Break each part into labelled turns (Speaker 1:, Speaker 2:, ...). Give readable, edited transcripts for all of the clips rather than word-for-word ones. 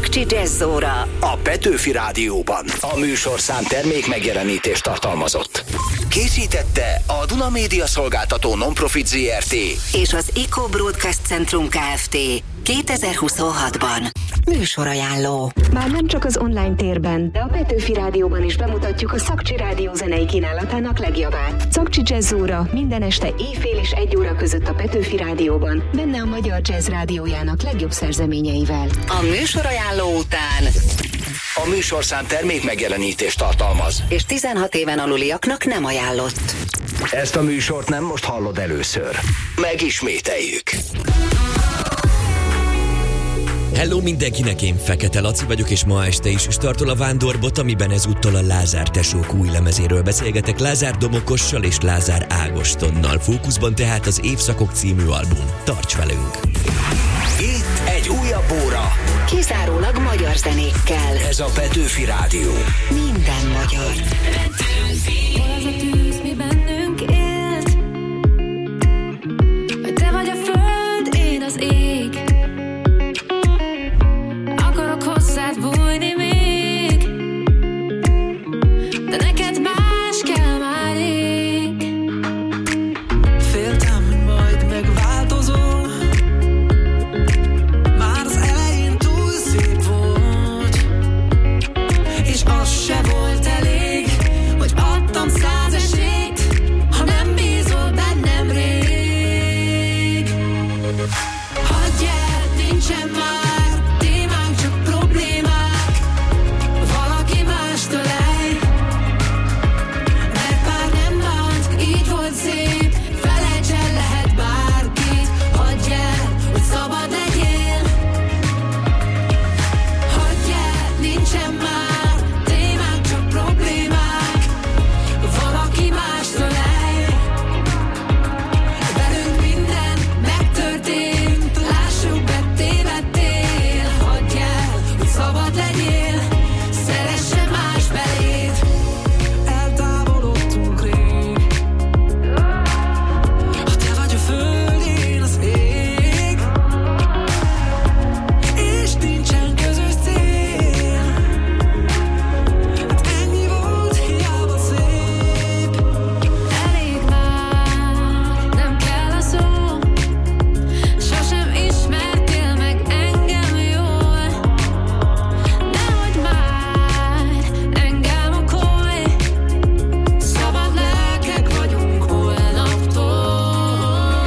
Speaker 1: Szakcsi Jazz-óra
Speaker 2: a Petőfi Rádióban. A műsorszám termék megjelenítést tartalmazott. Készítette a Duna Média Szolgáltató Nonprofit Zrt.
Speaker 1: és az Eco Broadcast Centrum Kft. 2026-ban. Műsorajánló.
Speaker 3: Már nem csak az online térben, de a Petőfi Rádióban is bemutatjuk a Szakcsi Rádió zenei kínálatának legjobbát. Szakcsi Jazz-óra minden este éjfél és 1 óra között a Petőfi Rádióban, benne a Magyar Jazz Rádiójának legjobb szerzeményeivel.
Speaker 1: A műsorajánló után
Speaker 2: A műsorszám termék megjelenítést tartalmaz,
Speaker 1: és 16 éven aluliaknak nem ajánlott.
Speaker 2: Ezt a műsort nem most hallod először. Megismételjük.
Speaker 4: Hello mindenkinek, én Fekete Laci vagyok, és ma este is startol a Vándorbot, amiben ezúttal a Lázár tesók új lemezéről beszélgetek Lázár Domokossal és Lázár Ágostonnal. Fókuszban tehát az Évszakok című album. Tarts velünk!
Speaker 2: Itt egy újabb óra.
Speaker 1: Kizárólag magyar zenékkel.
Speaker 2: Ez a Petőfi Rádió.
Speaker 1: Minden magyar.
Speaker 5: Hol az a tűz, mi bennünk élt? Hogy te vagy a föld, én az ég. Akarok hozzád bújni még, de neked más kell már rég.
Speaker 6: Féltem, hogy majd megváltozol. Már az elején túl szép volt, és az se volt elég, hogy adtam 100 esélyt, ha nem bízol bennem rég. Hagyj el, nincsen már témánk, csak problémák. Valaki mást ölej, mert már nem bánt, így volt szép. Felejts el, lehet bárkit. Hagyj el, hogy szabad legyél. Hagyj el, nincsen már témánk, csak problémák. Valaki mást ölej, velünk minden megtörtént. Lássuk be, tévedtél. Hagyj el, hogy szabad legyél. Szeresse más beléd. Eltávolodtunk rég. Ha te vagy a föld, én az ég, és nincsen közös cél. Hát ennyi volt, hiába szép. Elég már, nem kell a szó. Sosem ismertél meg engem jól. Nehogy már engem okolj. Szabad lelkek vagyunk holnaptól.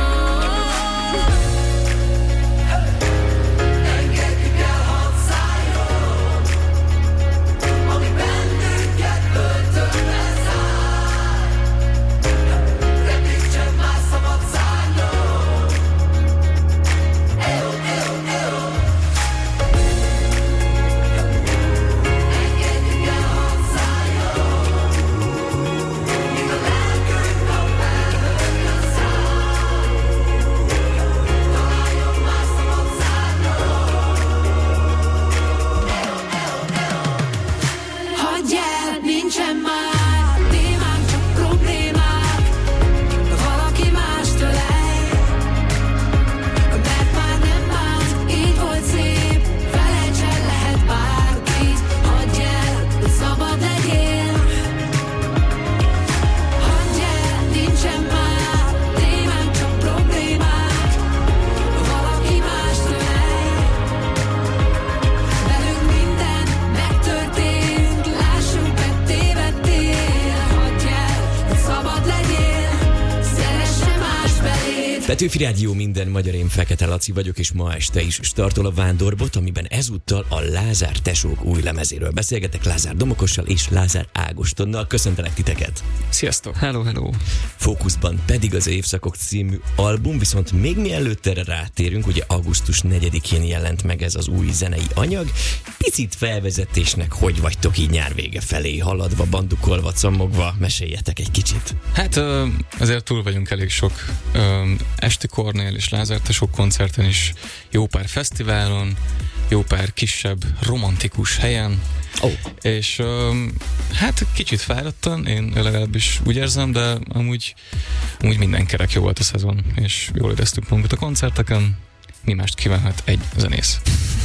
Speaker 6: Engedjük el, hadd szálljon, ami bennünket börtönbe zár. Repíts csak már, szabad szálljon. Engedjük el, hadd szálljon, míg a lelkünk nap elhőni a szár. Találjon már, szabad szálljon. Hagyj el, nincsen már témánk, csak problémák. Valaki mást ölej, mert már nem bánt, így volt szép. Felejts el, lehet bárkit. Hagyj el, hogy szabad legyél. Hagyj el, nincsen már témánk, csak problémák. Valaki mást ölej, velünk minden megtörtént. Lássuk be, tévedtél. Hagyj el, hogy szabad legyél. Szeresse más beléd.
Speaker 4: Petőfi Rádió, minden magyar, én Fekete Laci vagyok, és ma este is startol a Vándorbot, amiben ezúttal a Lázár tesók új lemezéről beszélgetek Lázár Domokossal és Lázár Ágostonnal. Köszöntelek titeket!
Speaker 7: Sziasztok! Hello, hello!
Speaker 4: Fókuszban pedig az Évszakok című album, viszont még mielőtt erre rátérünk, ugye augusztus 4-én jelent meg ez az új zenei anyag. Picit felvezetésnek, hogy vagytok így nyár vége felé, haladva, bandukolva, cammogva, meséljetek egy kicsit.
Speaker 7: Hát azért túl vagyunk elég sok Esti Kornél és Lázár tesók koncerten is, jó pár fesztiválon, jó pár kisebb romantikus helyen, és hát kicsit fáradtan, én legalábbis úgy érzem, de amúgy minden kerek jó volt a szezon, és jól éreztük magunkat a koncerteken, mi mást kívánhat egy zenész.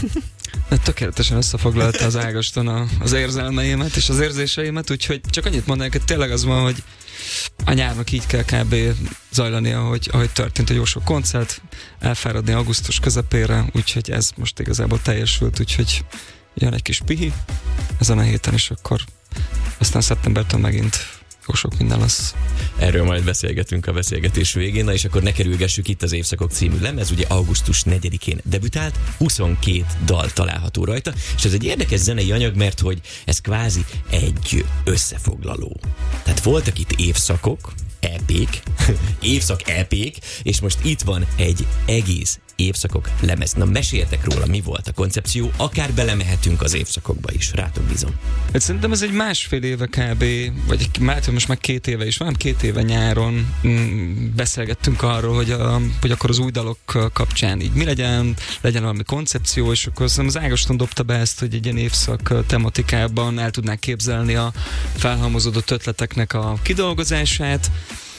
Speaker 8: De tökéletesen összefoglalta az Ágoston az érzelmeimet és az érzéseimet, úgyhogy csak annyit mondanék, hogy tényleg az van, hogy a nyárnak így kell kb. Zajlania, ahogy történt, hogy jó sok koncert, elfáradni augusztus közepére, úgyhogy ez most igazából teljesült, úgyhogy jön egy kis pihi ezen a héten, és akkor aztán szeptembertől megint jó sok minden lesz.
Speaker 4: Erről majd beszélgetünk a beszélgetés végén, na és akkor ne kerülgessük, itt az Évszakok című lemez, ugye augusztus 4-én debütált, 22 dal található rajta, és ez egy érdekes zenei anyag, mert hogy ez kvázi egy összefoglaló. Tehát voltak itt évszakok, EP-k, évszak EP-k, és most itt van egy egész évszakok lemez. Na, meséltek róla, mi volt a koncepció, akár belemehetünk az évszakokba is, rátok bízom.
Speaker 8: Hát szerintem ez egy másfél éve kb, vagy most már 2 éve is van, 2 éve nyáron beszélgettünk arról, hogy akkor az új dalok kapcsán így mi legyen valami koncepció, és akkor az Ágoston dobta be ezt, hogy egy ilyen évszak tematikában el tudnák képzelni a felhalmozódott ötleteknek a kidolgozását,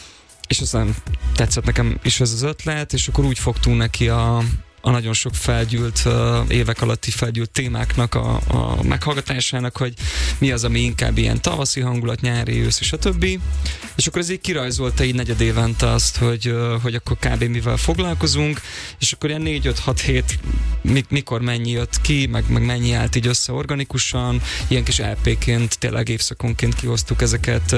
Speaker 8: és aztán tetszett nekem is ez az ötlet, és akkor úgy fogtunk neki a nagyon sok felgyűlt, évek alatti felgyűlt témáknak a meghallgatásának, hogy mi az, ami inkább ilyen tavaszi hangulat, nyári, ősz, és a többi. És akkor ez így kirajzolta így negyedévente azt, hogy akkor kb. Mivel foglalkozunk, és akkor ilyen 4-5-6 hét mikor mennyi jött ki, meg mennyi állt így össze organikusan, ilyen kis LP-ként, tényleg évszakonként kihoztuk ezeket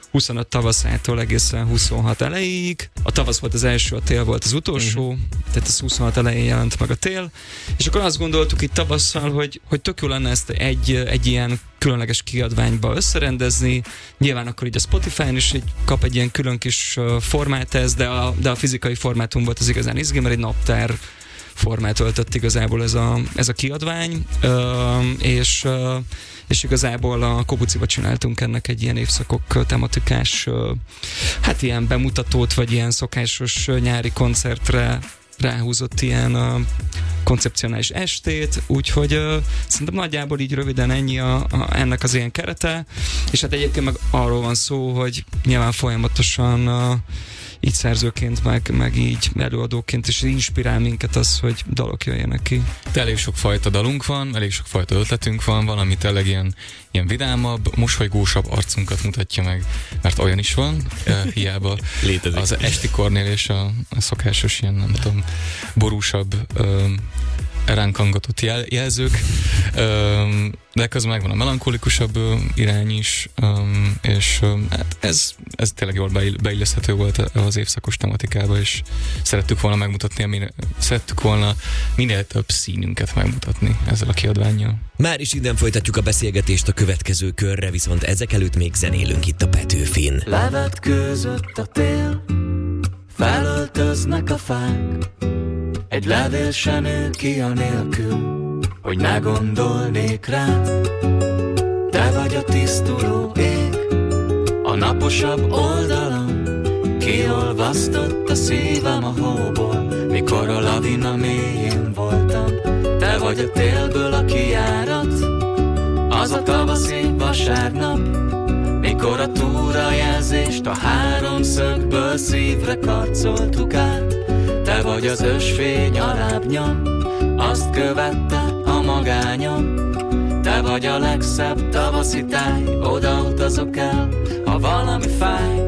Speaker 8: 25 tavaszától egészen 26 elejéig. A tavasz volt az első, a tél volt az utolsó, tehát az 26 elején jelent meg a tél, és akkor azt gondoltuk itt tavasszal, hogy tök jó lenne ezt egy ilyen különleges kiadványba összerendezni. Nyilván akkor így a Spotify-n is kap egy ilyen külön kis formát ez, de a fizikai formátum volt az igazán izgi, mert egy naptár formát öltött igazából ez a kiadvány, és igazából a Kobuciba csináltunk ennek egy ilyen évszakok tematikás, hát ilyen bemutatót, vagy ilyen szokásos nyári koncertre ráhúzott ilyen koncepcionális estét, úgyhogy szerintem nagyjából így röviden ennyi ennek az ilyen kerete, és hát egyébként meg arról van szó, hogy nyilván folyamatosan így szerzőként, meg így előadóként is inspirál minket az, hogy dalok jöjjenek ki.
Speaker 7: De elég sok fajta dalunk van, elég sok fajta ötletünk van, valami tényleg ilyen vidámabb, mosolygósabb arcunkat mutatja meg, mert olyan is van, hiába létezik. Az esti Kornél és a szokásos ilyen, nem tudom, borúsabb ránk hangatott jelzők, de közben megvan a melankolikusabb irány is, és hát ez tényleg jól beilleszthető volt az évszakos tematikába, és szerettük volna minél több színünket megmutatni ezzel a kiadvánnyal.
Speaker 4: Már is innen folytatjuk a beszélgetést a következő körre, viszont ezek előtt még zenélünk itt a Petőfin.
Speaker 9: Levetkőzött a tél, felöltöznek a fák, egy levél se nő ki anélkül, hogy ne gondolnék rád. Te vagy a tisztuló ég, a naposabb oldalon, kiolvasztott a szívem a hóból, mikor a lavina mélyén voltam. Te vagy a télből a kijárat, az a tavaszi vasárnap, mikor a túrajelzést a háromszögből szívre karcoltuk át. Te vagy az ösvény a lábnyom, azt követte a magányom. Te vagy a legszebb tavaszi táj, oda utazok el, ha valami fáj.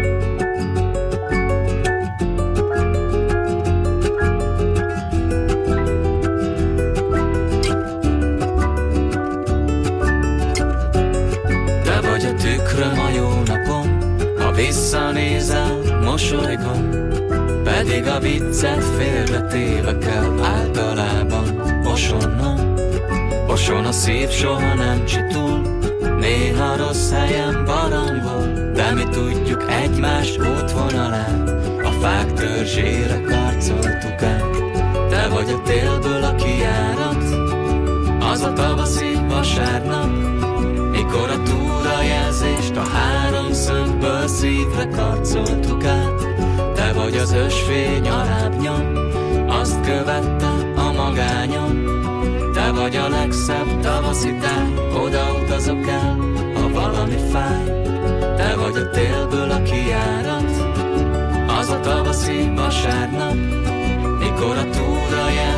Speaker 9: Te vagy a tükröm a jó napom, ha visszanézel, mosolygom. Pedig a viccet félretéve kell általában osonnom. Oson a szív, soha nem csitul, néha rossz helyen barangol, de mi tudjuk egymás útvonalát, a fák törzsére karcoltuk át. Te vagy a télből a kijárat, az a tavaszi vasárnap, mikor a túrajelzést a háromszögből szívre karcoltuk át. Te vagy az ösvény a lábnyom, azt követte a magányom. Te vagy a legszebb tavaszi táj, oda utazok el, ha valami fáj. Te vagy a télből a kijárat, az a tavaszi vasárnap, mikor a túra jár.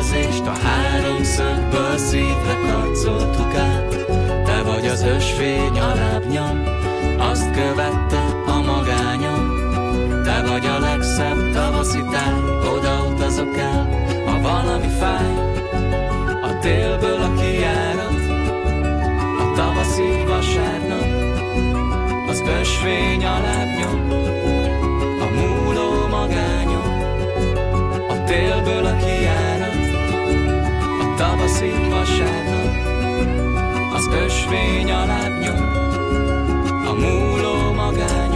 Speaker 9: fény a lábnyom, a múló magányom.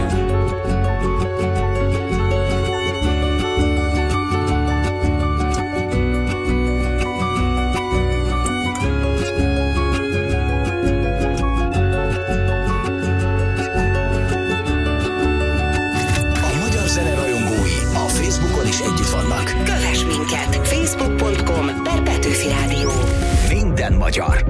Speaker 2: Facebookon is együtt vannak.
Speaker 1: Kövess minket! Facebook.com/Petőfi Rádió.
Speaker 2: Minden magyar.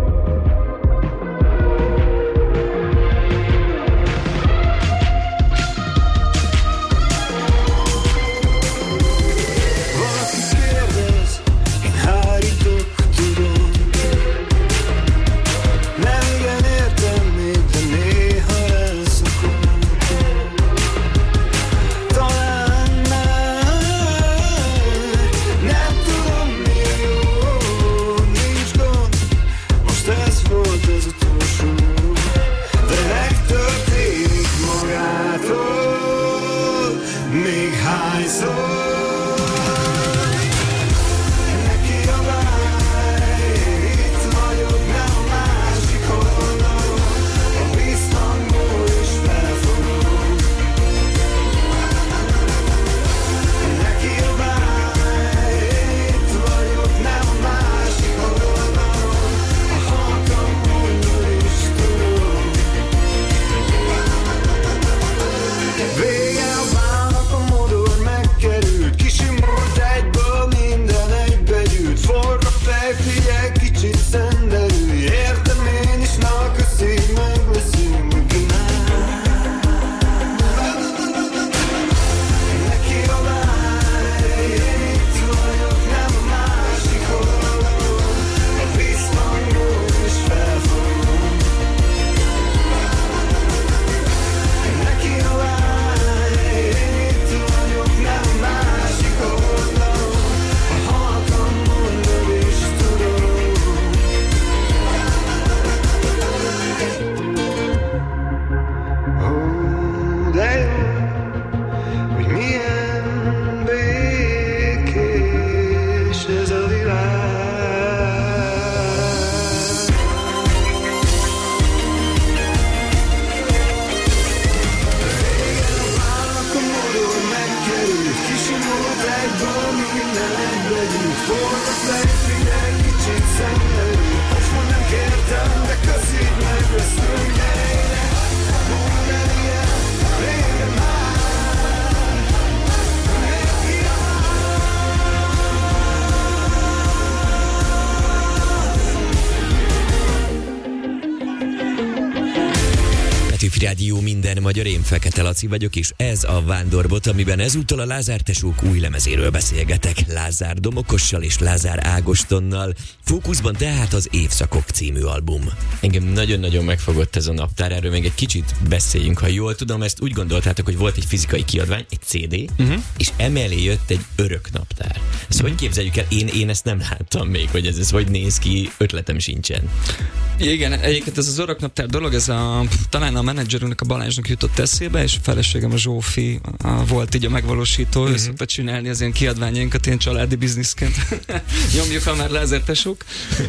Speaker 4: Rádió, minden magyar, én Fekete Laci vagyok, és ez a Vándorbot, amiben ezúttal a Lázár tesók új lemezéről beszélgetek. Lázár Domokossal és Lázár Ágostonnal. Fókuszban tehát az Évszakok című album. Engem nagyon-nagyon megfogott ez a naptár, erről még egy kicsit beszéljünk. Ha jól tudom, ezt úgy gondoltátok, hogy volt egy fizikai kiadvány, egy CD, és emellé jött egy örök naptár. Ezt hogy képzeljük el? Én ezt nem láttam még, hogy ez hogy néz ki, ötletem sincsen.
Speaker 8: Igen, egyébként ez az öröknaptár dolog, ez talán a menedzserünknek, a Balázsnak jutott eszébe, és a feleségem, a Zsófi volt így a megvalósító, ő szokta csinálni az ilyen kiadványainkat, ilyen családi bizniszként. Nyomjuk a már Lázár tesók.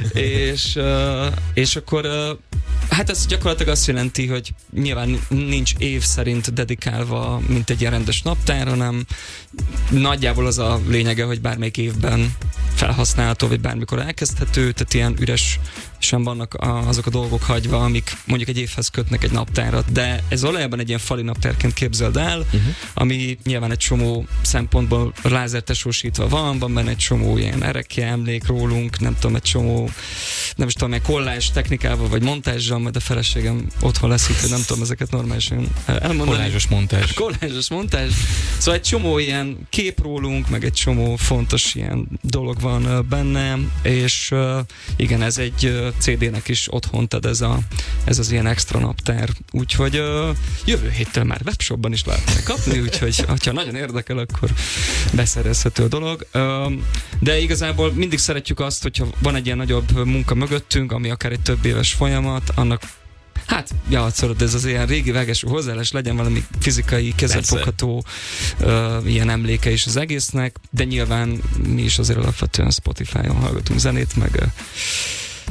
Speaker 8: És akkor hát ez gyakorlatilag azt jelenti, hogy nyilván nincs év szerint dedikálva, mint egy ilyen rendes naptár, hanem nagyjából az a lényege, hogy bármelyik évben felhasználható, vagy bármikor elkezdhető, tehát ilyen üres sem vannak azok a dolgok hagyva, amik mondjuk egy évhez kötnek egy naptárat, de ez valójában egy ilyen fali naptárként képzeld el, ami nyilván egy csomó szempontból lázertesósítva van benne egy csomó ilyen erekje emlék rólunk, nem tudom, egy csomó, nem is tudom, egy kollázs technikával, vagy montázsal, majd a feleségem otthon lesz itt, hogy nem tudom ezeket normálisan elmondani. Kollázsos montázs. Szóval egy csomó ilyen kép rólunk, meg egy csomó fontos ilyen dolog van benne, és igen, ez egy CD-nek is otthont ad ez az ilyen extra naptár. Úgyhogy jövő héttől már webshopban is lehet kapni, úgyhogy ha nagyon érdekel, akkor beszerezhető a dolog. De igazából mindig szeretjük azt, hogyha van egy ilyen nagyobb munka mögöttünk, ami akár egy több éves folyamat, annak hát, ez az ilyen régi vágású hozzáállás, legyen valami fizikai, kézzelfogható ilyen emléke is az egésznek, de nyilván mi is azért alapvetően Spotify-on hallgatunk zenét, meg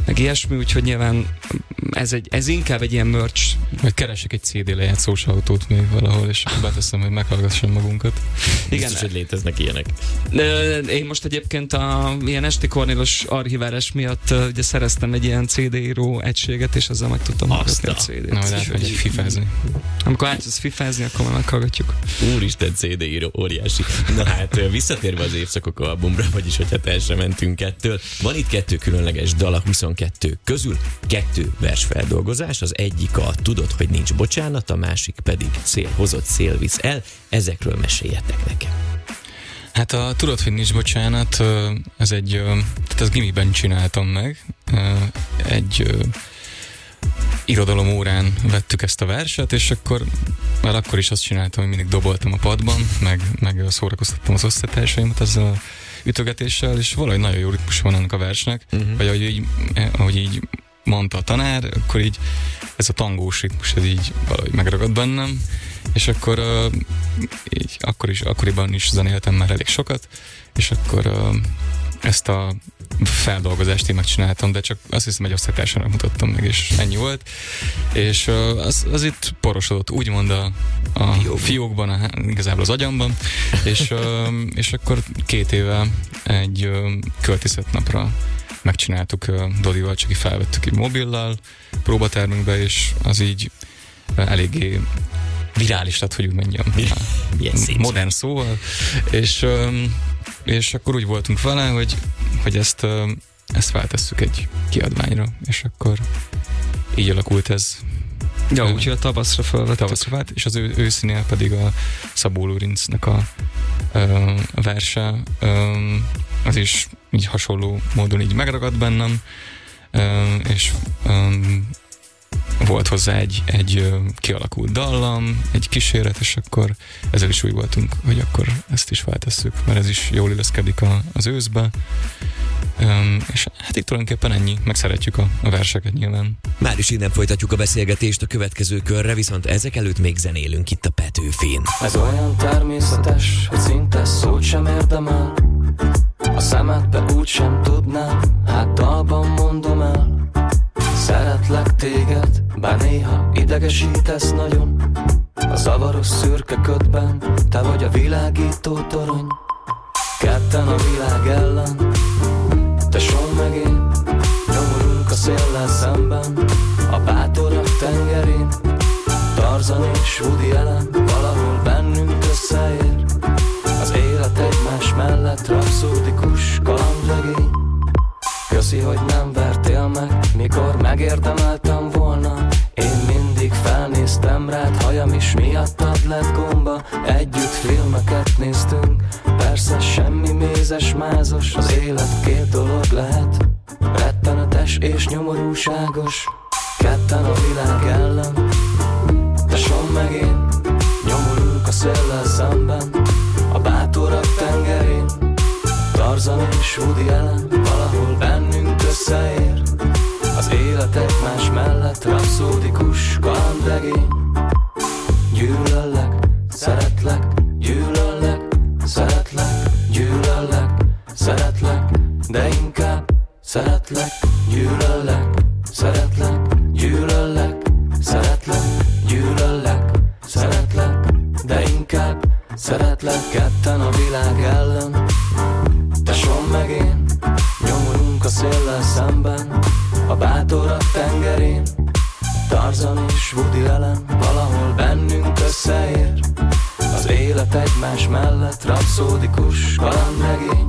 Speaker 8: meg ilyesmi, úgyhogy nyilván ez inkább egy ilyen merch.
Speaker 7: Vagy keresek egy CD lejátszós autót még valahol, és beteszem, hogy meghallgassam magunkat.
Speaker 4: Igen, biztos, hogy léteznek ilyenek.
Speaker 8: Én most egyébként ilyen esti Kornélos archiválás miatt ugye szereztem egy ilyen CD-író egységet, és ezzel meg tudtam hallgatni a CD-t.
Speaker 7: Na, majd átmegyek fifázni.
Speaker 8: Amikor átjössz fifázni, akkor már meghallgatjuk.
Speaker 4: Úristen, CD-író, óriási. Na hát, visszatérve az Évszakok albumra, vagyis hogyha el sem mentünk ettől, van itt 2 különleges dal a 22 közül, 2 versfeldolgozás, az egyik a Tudod, hogy nincs bocsánat, a másik pedig Szél hozott, szél visz el. Ezekről meséljetek nekem.
Speaker 7: Hát a Tudod, hogy nincs bocsánat, ez egy, tehát ezt gimiben csináltam meg, egy irodalom órán vettük ezt a verset, és akkor már akkor is azt csináltam, hogy mindig doboltam a padban, meg szórakoztattam az osztálytársaimat ezzel a ütögetéssel, és valahogy nagyon jó ritmus van ennek a versnek, vagy ahogy így mondta a tanár, akkor így ez a tangós ritmus, ez így valahogy megragad bennem, és akkor így akkoriban is zenéltem már elég sokat, és akkor ezt a feldolgozást én megcsináltam, de csak azt hiszem, egy osztálytársának mutattam meg, és ennyi volt. És az itt porosodott, úgymond a fiókban, igazából az agyamban, és akkor 2 éve egy költészetnapra megcsináltuk Dodival, csak így felvettük így mobillal, próbatermünkbe, és az így eléggé virális lett, hogy úgy mondjam. Modern szóval. És akkor úgy voltunk vele, hogy ezt feltesszük egy kiadványra, és akkor így alakult ez.
Speaker 8: Ja, úgyhogy a tavaszra felvettük.
Speaker 7: És az őszinél pedig a Szabó Lőrincnek a verse, az is így hasonló módon így megragadt bennem, és volt hozzá egy kialakult dallam, egy kíséret, és akkor ezzel is úgy voltunk, hogy akkor ezt is feltesszük, mert ez is jól illeszkedik az őszbe. És hát itt tulajdonképpen ennyi, meg szeretjük a verseket nyilván.
Speaker 4: Már is innen folytatjuk a beszélgetést a következő körre, viszont ezek előtt még zenélünk itt a Petőfin.
Speaker 9: Ez olyan természetes, hogy szinte szót sem érdemel. A szemedbe úgy sem tudnám, hát dalban mondom el. Szeretlek téged, bár néha idegesítesz nagyon. A zavaros szürke ködben, te vagy a világító torony. Ketten a világ ellen, tesóm meg én. Nyomorunk a széllel szemben, a bátorak tengerén. Tarzan és Woody Allen, valahol bennünk összeér. Az élet egymás mellett rapszódikus kalandregény. Köszi, hogy nem vertél meg, mikor megérdemeltem volna. Én mindig felnéztem rád, hajam is miattad lett gomba. Együtt filmeket néztünk, persze semmi mézes, mázos. Az élet 2 dolog lehet, rettenetes és nyomorúságos. Ketten a világ ellen, tesóm meg én. Nyomorunk a széllel szemben, a bátorak tengerén. Tarzan és Woody Allen, valahol bennünk összeér. Az élet egymás mellett rapszódikus kalandregény. Gyűlöllek, szeretlek, gyűlöllek, szeretlek, gyűlöllek, szeretlek, de inkább szeretlek, gyűlöllek, szeretlek, gyűlöllek, szeretlek, gyűlöllek, szeretlek, de inkább szeretlek. Ketten a világ ellen, tesóm meg én. Nyomorunk a széllel szemben, a bátorak tengerén. Tarzan és Woody Allen, valahol bennünk összeér. Az élet egymás mellett rapszódikus kalandregény.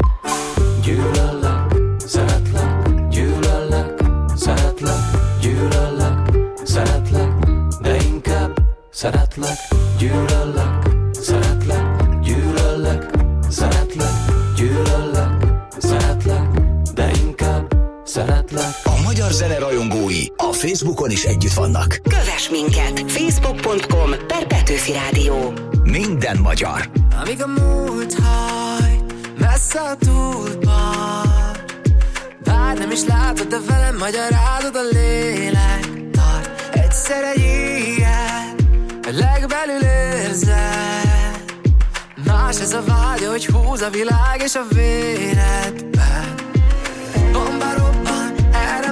Speaker 9: Gyűlöllek, szeretlek, gyűlöllek, szeretlek, gyűlöllek, szeretlek, de inkább szeretlek, gyűlöllek, szeretlek, gyűlöllek, szeretlek, gyűlöllek, szeretlek, de inkább szeretlek.
Speaker 2: A magyar zene rajongói a Facebookon is együtt vannak.
Speaker 1: Kövess minket! Facebook.com/Petőfi Rádió.
Speaker 2: Minden magyar.
Speaker 6: Amíg a múlt hajt, messze a túlpart. Bár nem is látod, de velem magyarázod, a lélek tart. Egyszer egy ilyen, a legbelül érzed. Más ez a vágy, hogy húz a világ és a véredben. Bomba robban, erre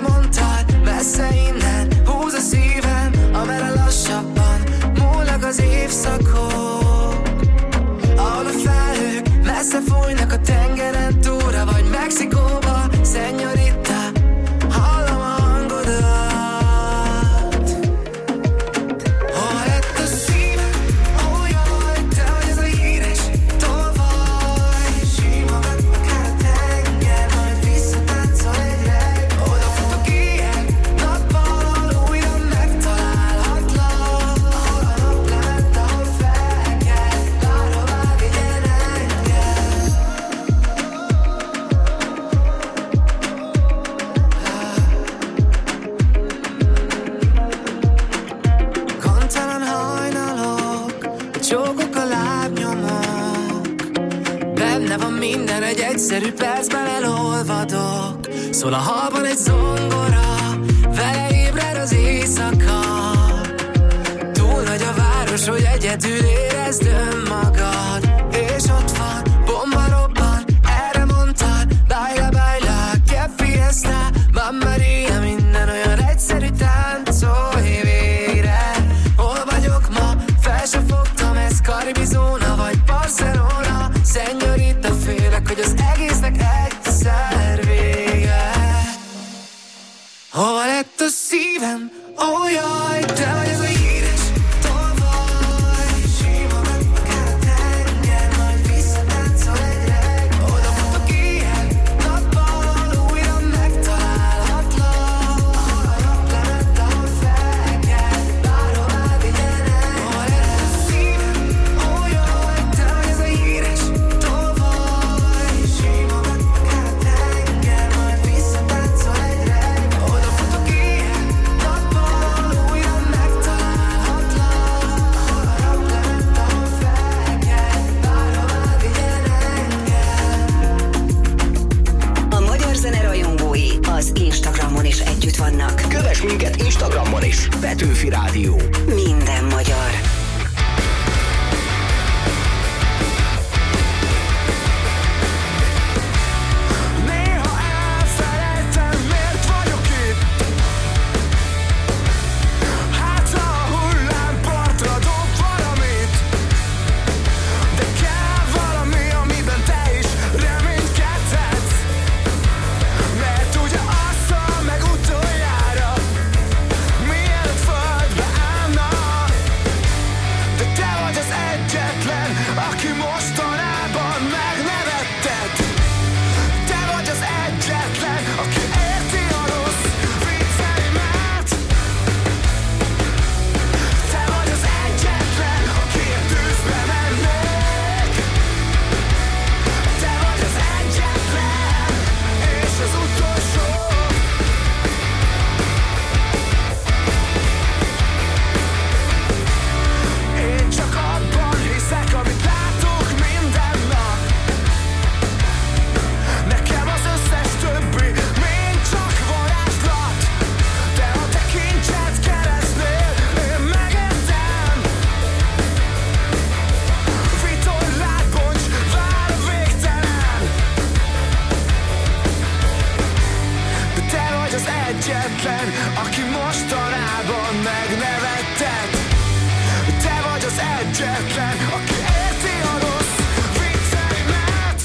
Speaker 10: évszakok, ahol a felhők messze fújnak a tengeren túlra, vagy Mexikóba, Señorita, hallom a hangodat. Hol lett a szívem? Ó jaj, te vagy ez a híres tolvaj. Sima meg akár a tenger, majd visszatáncol egy reg. Odafutok ilyen nappal, ahol újra megtalálhatlak. Ahol a nap lement, ahol felkel, bárhová vigyen engem. Gondtalan hajnalok, a csókok, a lábnyomok. Benne van minden, egy egyszerű percben elolvadok. Szól a halban egy zongora, vele ébred az éjszaka. Túl nagy a város, hogy egyedül érezd önmagad. És ott van, bomba robban, erre mondtad. Baila, baila, que fiesta. Mamma Maria, minden olyan egyszerű, táncolj végre. Hol vagyok ma? Fel se fogtam, ez Karibizóna vagy Barcelona. Señorita, félek, hogy az egésznek egyszer vége. Hol lett a szívem? Ó jaj, te vagy ez a híres tolvaj. Sima meg akár a tenger, majd visszatáncol egy reg. Odafutok ilyen nappal, ahol újra megtalálhatlak. Ahol a nap lement, ahol felkel, bárhová vigyen engem. Hol lett a szívem? Ó jaj, te vagy ez a híres tolvaj. Sima meg akár a tenger, majd visszatáncol egy reg. Odafutok ilyen nappal, ahol újra megtalálhatlak. Ahol a nap lement, ahol felkel, bárhová vigyen engem.
Speaker 1: A magyar zene rajongói az Instagramon is együtt vannak.
Speaker 2: Kövess minket Instagramon is, Petőfi Rádió.
Speaker 1: Minden magyar.
Speaker 10: Néha elfelejtem, miért vagyok itt. Hát a hullámpartra dob valamit. De kell valami, amiben te is reménykedhetsz. Mert ugye azzal meg utoljára, mielőtt földbe állna. De te vagy az egyetlen, aki mostanában megnevetted. Te vagy az egyetlen, aki érti a rossz vicceimet. Te vagy az egyetlen, akiért tűzbe mennék. Te vagy az egyetlen, és az utolsó. Én csak abban hiszek, amit látok minden nap. Nekem az összes többi mind csak varázslat. De ha te kincset keresnél, én megértem. Vitorlát bonts, vár a végtelen. De te vagy az egyetlen, aki mostanában megnevetted. Te vagy az egyetlen, aki érti a rossz vicceimet.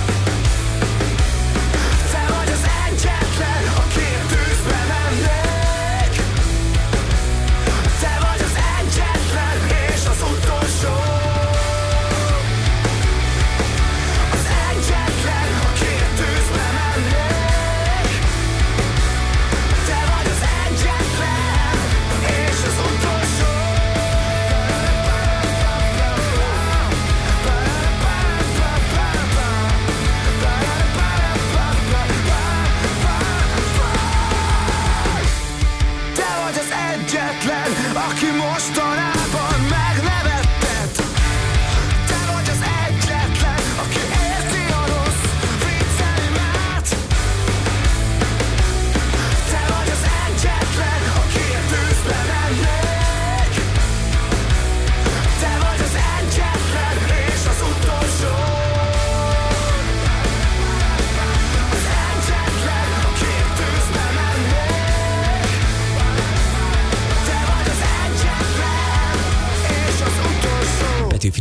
Speaker 10: Te vagy az egyetlen, akiért tűzbe mennék. Te vagy az egyetlen, és az utolsó. Az egyetlen, akiért tűzbe mennék. Te vagy az egyetlen, és az utolsó.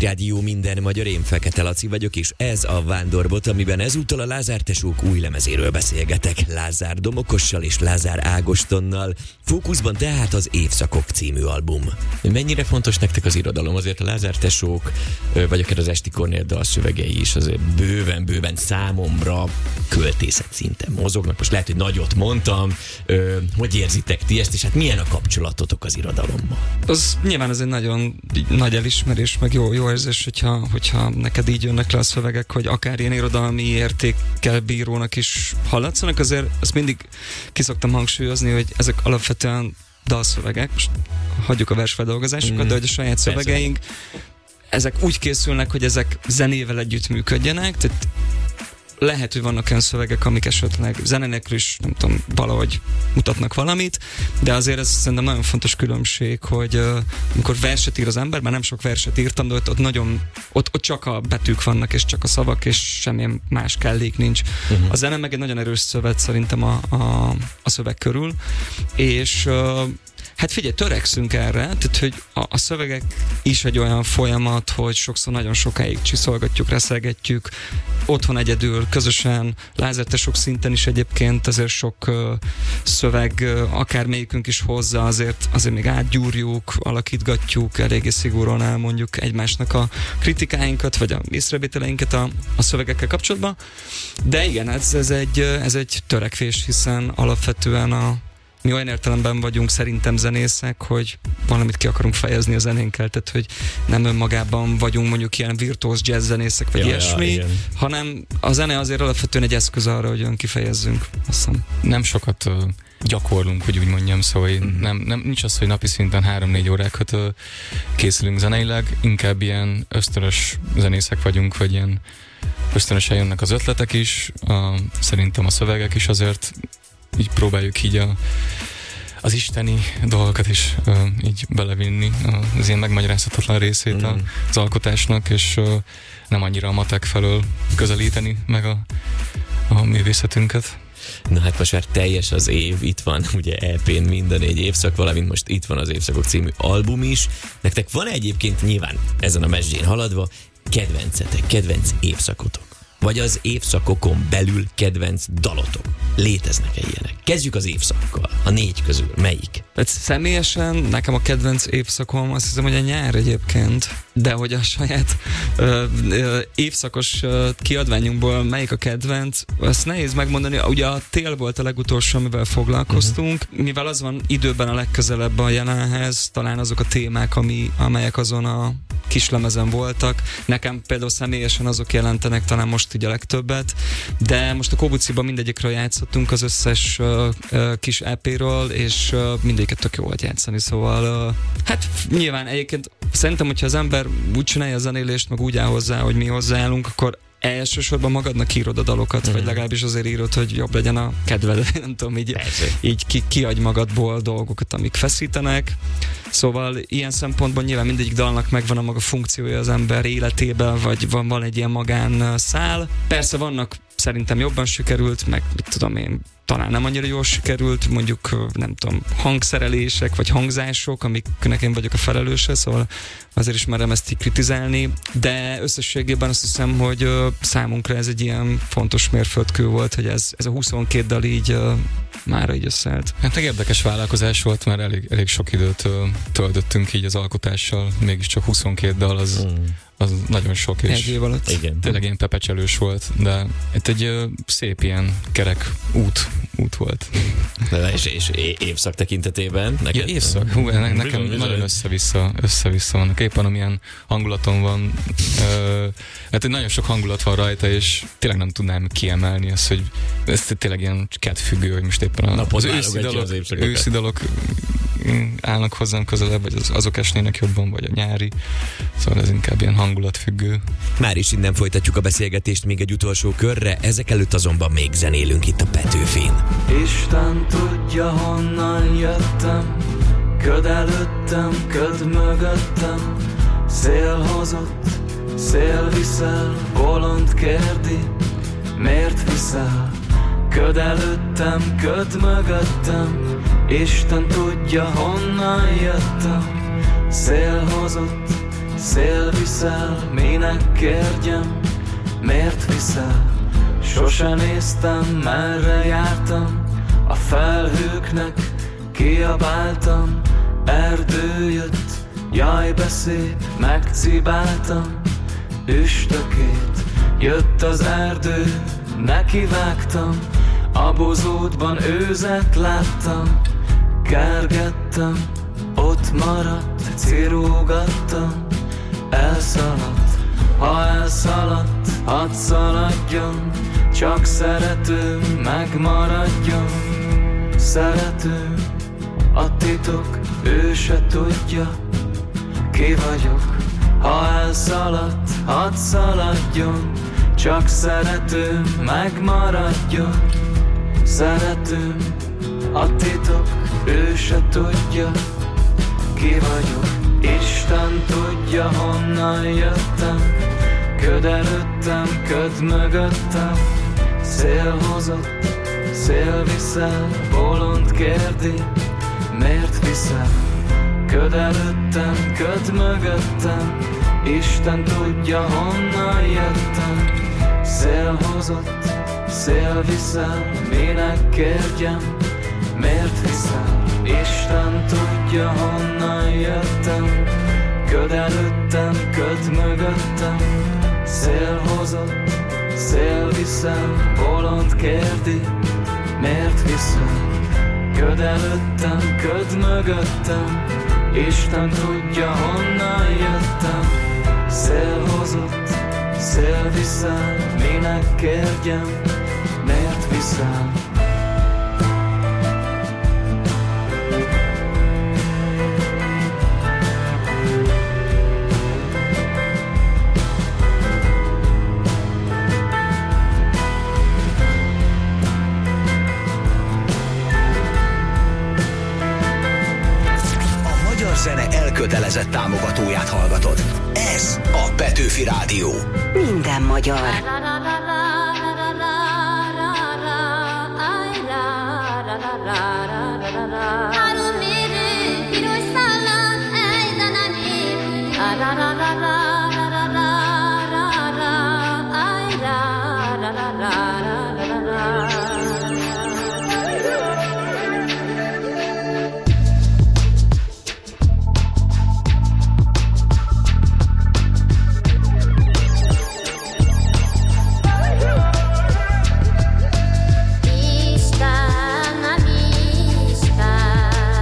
Speaker 4: Rádió minden magyar, én Fekete Laci vagyok, és ez a Vándorbot, amiben ezúttal a Lázár tesók új lemezéről beszélgetek. Lázár Domokossal és Lázár Ágostonnal. Fókuszban tehát az Évszakok című album. Mennyire fontos nektek az irodalom? Azért a Lázár tesók, vagy akár az Esti Kornél dalszövegei is azért bőven számomra költészet szinten mozognak. Most lehet, hogy nagyot mondtam. Hogy érzitek ti ezt, és hát milyen a kapcsolatotok az irodalommal?
Speaker 8: Az nyilván ez egy nagyon nagy elismerés, meg jó érzés, hogyha neked így jönnek le a szövegek, hogy akár ilyen irodalmi értékkel bírónak is hallatszanak, azért azt mindig kiszoktam hangsúlyozni, hogy ezek alapvetően dalszövegek, most hagyjuk a versfeldolgozásokat, de hogy a saját szövegeink, ezek úgy készülnek, hogy ezek zenével együtt működjenek, tehát lehet, hogy vannak olyan szövegek, amik esetleg zenénekről is, nem tudom, valahogy mutatnak valamit, de azért ez szerintem nagyon fontos különbség, hogy amikor verset ír az ember, már nem sok verset írtam, de ott csak a betűk vannak, és csak a szavak, és semmilyen más kellék nincs. A zene meg egy nagyon erős szövet szerintem a szöveg körül, és hát figyelj, törekszünk erre, tehát hogy a szövegek is egy olyan folyamat, hogy sokszor nagyon sokáig csiszolgatjuk, reszelgetjük, otthon egyedül, közösen, Lázár tesók szinten is egyébként azért sok szöveg, akár melyikünk is hozza, azért még átgyúrjuk, alakítgatjuk, eléggé szigorúan elmondjuk egymásnak a kritikáinkat, vagy a észrevételeinket a szövegekkel kapcsolatban. De igen, ez egy törekvés, hiszen alapvetően mi olyan értelemben vagyunk szerintem zenészek, hogy valamit ki akarunk fejezni a zenénkkel, tehát hogy nem önmagában vagyunk mondjuk ilyen virtuóz jazz zenészek, vagy ilyesmi, hanem a zene azért alapvetően egy eszköz arra, hogy önkifejezzünk. Azt
Speaker 7: nem sokat gyakorlunk, hogy úgy mondjam, szóval nem, nincs az, hogy napi szinten 3-4 órákat készülünk zeneileg, inkább ilyen ösztönös zenészek vagyunk, vagy ilyen ösztönösen jönnek az ötletek is, szerintem a szövegek is azért így próbáljuk így az isteni dolgokat is így belevinni, az ilyen megmagyarázhatatlan részét az alkotásnak, és nem annyira a matek felől közelíteni meg a művészetünket.
Speaker 4: Na hát most már teljes az év, itt van ugye EP-n minden 4 évszak, valamint most itt van az Évszakok című album is. Nektek van egyébként nyilván ezen a mesdjén haladva kedvencetek, kedvenc évszakotok? Vagy az évszakokon belül kedvenc dalotok? Léteznek-e ilyenek? Kezdjük az évszakkal. A 4 közül melyik?
Speaker 8: Tehát személyesen nekem a kedvenc évszakom azt hiszem, hogy a nyár egyébként, de hogy a saját évszakos kiadványunkból melyik a kedvenc, azt nehéz megmondani. Ugye a tél volt a legutolsó, amivel foglalkoztunk, mivel az van időben a legközelebb a jelenhez, talán azok a témák, amelyek azon a kislemezen voltak. Nekem például személyesen azok jelentenek talán most így a legtöbbet, de most a Kobuciban mindegyikről játszottunk az összes kis EP-ről, és mindegyiket tök jó volt játszani, szóval hát nyilván egyébként szerintem, hogyha az ember úgy csinálja a zenélést, meg úgy áll hozzá, hogy mi hozzáállunk, akkor elsősorban magadnak írod a dalokat, vagy legalábbis azért írod, hogy jobb legyen a kedved, nem tudom, így kiadj magadból dolgokat, amik feszítenek. Szóval ilyen szempontból nyilván mindegyik dalnak megvan a maga funkciója az ember életében, vagy van egy ilyen magánszál. Persze vannak szerintem jobban sikerült, meg mit tudom én, talán nem annyira jól sikerült, mondjuk nem tudom, hangszerelések, vagy hangzások, amiknek én vagyok a felelőse, szóval azért is merem ezt így kritizálni, de összességében azt hiszem, hogy számunkra ez egy ilyen fontos mérföldkő volt, hogy ez a 22 dal így mára így összeállt.
Speaker 7: Hát érdekes vállalkozás volt, mert elég sok időt töltöttünk így az alkotással, mégiscsak 22 dal az nagyon sok, és
Speaker 8: egy év alatt.
Speaker 4: Igen.
Speaker 7: Tényleg ilyen pepecselős volt, de itt egy szép ilyen kerek út volt.
Speaker 4: És évszak tekintetében?
Speaker 7: Ja, évszak? Nekem nagyon össze-vissza vannak. Éppen amilyen hangulatom van, hát nagyon sok hangulat van rajta, és tényleg nem tudnám kiemelni azt, hogy ez tényleg ilyen kedvfüggő, hogy most éppen az őszi dalok állnak hozzám közelebb, vagy azok esnének jobban, vagy a nyári. Szóval ez inkább ilyen hangulatfüggő.
Speaker 4: Már is innen folytatjuk a beszélgetést még egy utolsó körre, ezek előtt azonban még zenélünk itt a Petőfin.
Speaker 9: Isten tudja, honnan jöttem, köd előttem, köd mögöttem, szél hozott, szél viszel, bolond kérdi, miért viszel? Köd előttem, köd mögöttem, Isten tudja, honnan jöttem, szél hozott, Szél viszel, minek kérjem, miért viszel? Sose néztem, merre jártam, a felhőknek kiabáltam. Erdő jött, jaj de szép, megcibáltam. Üstökét jött az erdő, nekivágtam. A bozótban őzet láttam, kergettem, ott maradt, cirógattam. Elszaladt, ha elszaladt, hadd szaladjon, csak szeretőm megmaradjon. Szeretőm, a titok, ő se tudja, ki vagyok. Ha elszaladt, hadd szaladjon, csak szeretőm megmaradjon. Szeretőm, a titok, ő se tudja, ki vagyok. Isten tudja, honnan jöttem, köd előttem, köd mögöttem. Szél hozott, szél viszel, bolond kérdi, miért viszel? Köd előttem, köd mögöttem, Isten tudja, honnan jöttem. Szél hozott, szél viszel, minek kérjem, miért viszel? Isten tudja, honnan jöttem, köd előttem, köd mögöttem. Szél hozott, szél viszel, bolond kérdi, miért viszel? Köd előttem, köd mögöttem, Isten tudja, honnan jöttem. Szél hozott, szél viszel, minek kérjem, miért viszel?
Speaker 2: Zene elkötelezett támogatóját hallgatod. Ez a Petőfi Rádió.
Speaker 1: Minden magyar.
Speaker 5: Isten,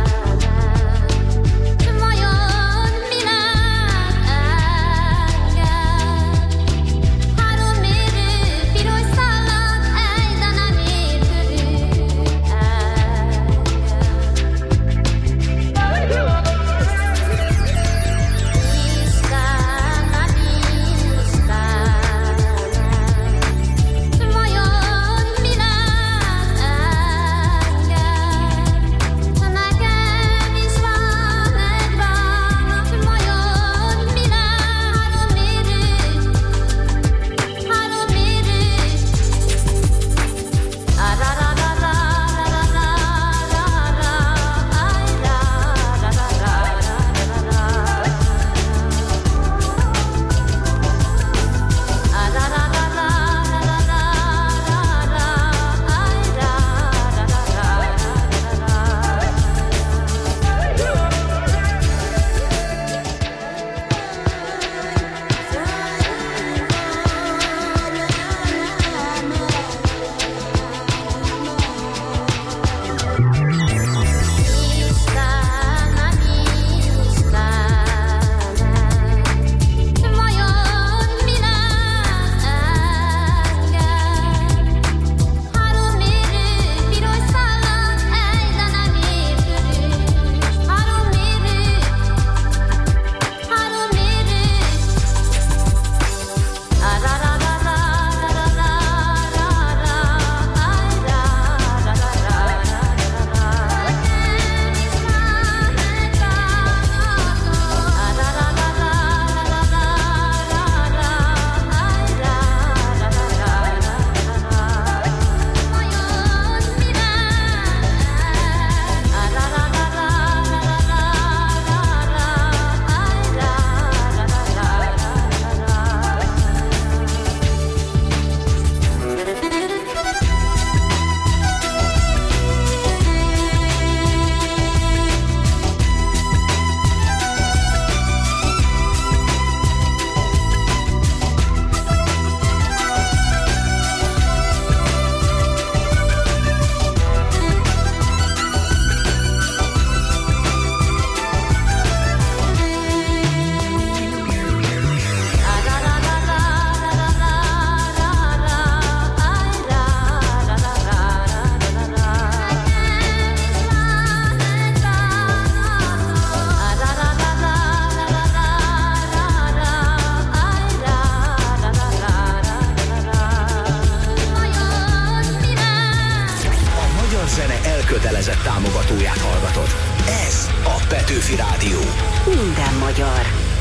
Speaker 2: elkötelezett támogatóját hallgatod. Ez a Petőfi Rádió.
Speaker 1: Minden magyar.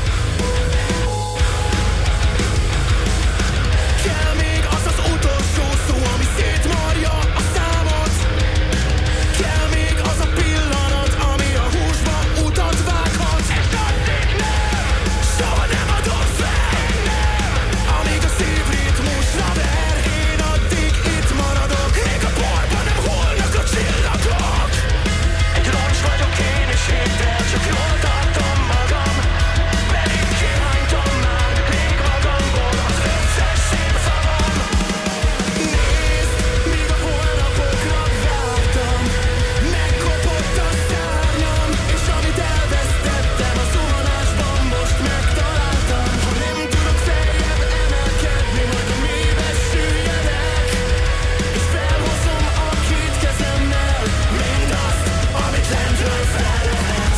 Speaker 10: Kell még az az utolsó szó, ami szétmarja a számot. Kell még az a pillanat, ami a húsba utat vághat. És addig nem, soha nem adom fel. Amíg a szívritmusra ver, én addig itt maradok. Még a porban nem holnak a csillagok. Egy roncs vagyok én, és héttel csak jól tartom magam. Pedig kihánytam már rég magamból az összes szép szavam. Nézd, míg a holnapokra vártam, megkopott a szárnyam, és amit elvesztettem a zuhanásban, most megtaláltam. Ha nem tudok feljebb emelkedni, majd a mélybe süllyedek, és felhozom a két kezemmel mindazt, amit lentről fel lehet.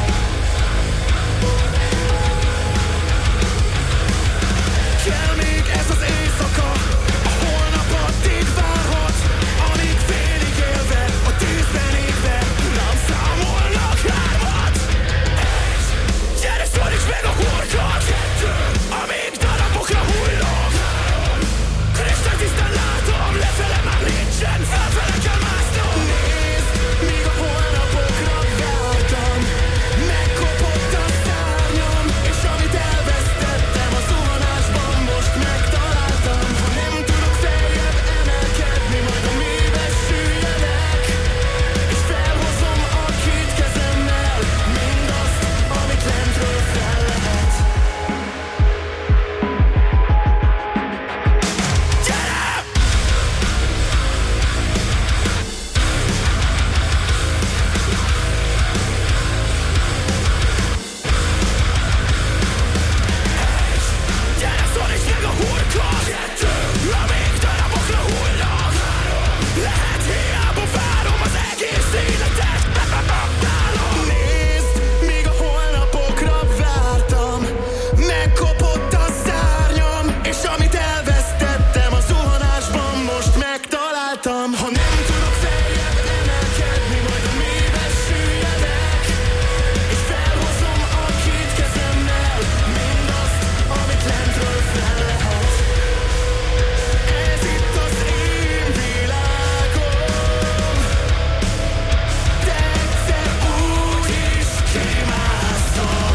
Speaker 10: Kell még ez az éjszaka, a holnap addig várhat, amíg félig élve, a tűzben égve, rám számolnak hármat. Egy, gyere szorítsd meg a horkat, kettő, amíg darabokra hullok. Kristálytisztán látom, lefele már nincsen, felfele kell másznom. Nézd, míg a holnapokra vártam, megkopott a szárnyam, és amit elvesztettem a zuhanásban, most megtaláltam. Ha nem tudok feljebb emelkedni, majd a mélybe süllyedek, és felhozom a két kezemmel mindazt, amit lentről fel lehet. Gyere! Gyere, szorítsd meg a hurkot! Kettő, amíg darabokra hullok. Lehet hiába várom az egész életet. Nézd, míg a holnapokra vártam, megkopott a szárnyam, és amit elvesztettem a zuhanásban, most megtaláltam. Ha nem tudok feljebb emelkedni, majd a mélybe süllyedek, és felhozom a két kezemmel mindazt, amit lentről fel lehet. Ez itt az én világom, de egyszer úgy is kimászom.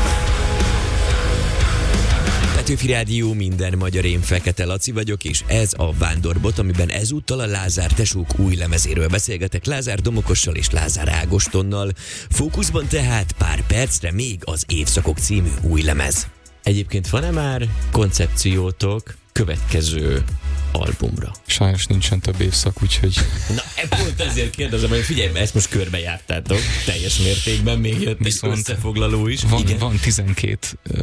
Speaker 4: Petőfi Rádió, minden magyar, én Fekete Laci vagyok, és ez a Vándorbot, amiben ezúttal a Lázár tesók új lemezéről beszélgetek Lázár Domokossal és Lázár Ágostonnal. Fókuszban tehát pár percre még az Évszakok című új lemez. Egyébként van-e már koncepciótok következő albumra?
Speaker 7: Sajnos nincsen több évszak, úgyhogy
Speaker 4: Na, pont ezért kérdezem, hogy figyelj, ezt most körbejártátok teljes mértékben, még jött
Speaker 7: Viszont
Speaker 4: egy összefoglaló is.
Speaker 7: van 12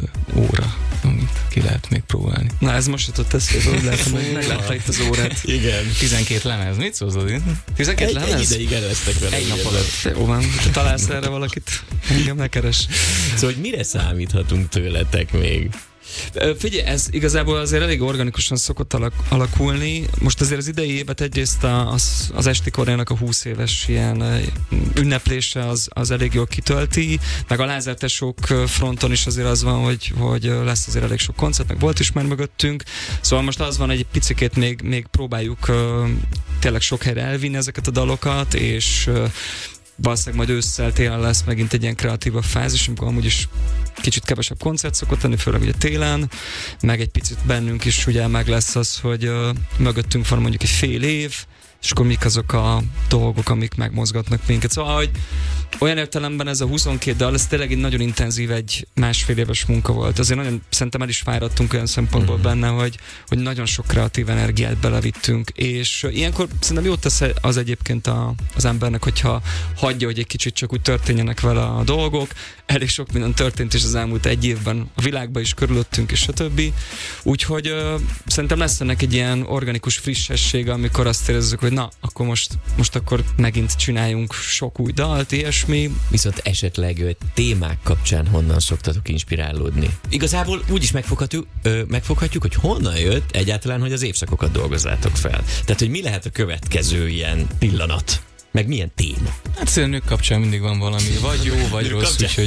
Speaker 7: óra, amit ki lehet még próbálni.
Speaker 8: Na ez most jutott eszébe, úgy látom, hogy meglátta itt az órát.
Speaker 4: Igen.
Speaker 7: 12 lemez, mit szólsz? 12
Speaker 4: Egy
Speaker 7: lemez?
Speaker 4: ideig elvesztek vele.
Speaker 7: Egy nap alatt.
Speaker 8: Jó van, te találsz erre valakit, engem ne keres.
Speaker 4: Szóval, hogy mire számíthatunk tőletek még?
Speaker 8: Figyelj, ez igazából azért elég organikusan szokott alakulni. Most azért az idei évet egyrészt az Esti Koreának a 20 éves ilyen ünneplése az elég jól kitölti, meg a Lázár tesók fronton is azért az van, hogy lesz azért elég sok koncert, meg volt is már mögöttünk. Szóval most az van, egy picikét még próbáljuk tényleg sok helyre elvinni ezeket a dalokat, és valószínűleg majd ősszel, télen lesz megint egy ilyen kreatívabb fázis, amikor amúgy is kicsit kevesebb koncert szokott tenni, főleg ugye télen, meg egy picit bennünk is ugye meg lesz az, hogy mögöttünk van mondjuk egy fél év, és akkor mik azok a dolgok, amik megmozgatnak minket. Szóval, hogy olyan értelemben ez a 22 dal, ez tényleg egy nagyon intenzív, egy másfél éves munka volt. Azért nagyon szerintem el is fáradtunk olyan szempontból benne, hogy nagyon sok kreatív energiát belevittünk, és ilyenkor szerintem jót tesz az egyébként az embernek, hogyha hagyja, hogy egy kicsit csak úgy történjenek vele a dolgok. Elég sok minden történt is az elmúlt egy évben a világban is, körülöttünk és stb. Úgyhogy szerintem lesz ennek egy ilyen organikus frissessége, amikor azt érezzük, hogy na, akkor most akkor megint csináljunk sok új dalt, ilyesmi.
Speaker 4: Viszont esetleg témák kapcsán honnan szoktatok inspirálódni? Igazából úgy is megfoghatjuk, hogy honnan jött egyáltalán, hogy az évszakokat dolgozzátok fel. Tehát, hogy mi lehet a következő ilyen pillanat? Meg milyen téma?
Speaker 7: Hát szerintem nők kapcsán mindig van valami, vagy jó, vagy rossz, úgyhogy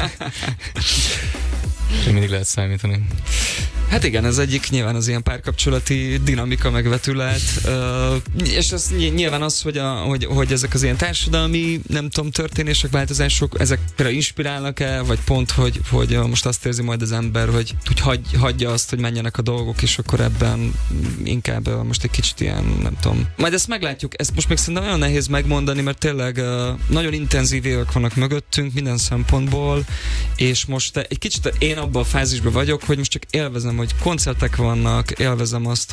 Speaker 7: mindig lehet számítani.
Speaker 8: Hát igen, ez egyik nyilván az ilyen párkapcsolati dinamika, megvetület, és ez nyilván az, hogy ezek az ilyen társadalmi, nem tudom, történések, változások, ezek például inspirálnak-e, vagy pont, hogy most azt érzi majd az ember, hogy hagyja azt, hogy menjenek a dolgok, és akkor ebben inkább most egy kicsit ilyen, nem tudom. Majd ezt meglátjuk, ezt most még szerintem nagyon nehéz megmondani, mert tényleg nagyon intenzív évek vannak mögöttünk minden szempontból, és most egy kicsit én abban a fázisban vagyok, hogy most csak élvezem, hogy koncertek vannak, élvezem azt,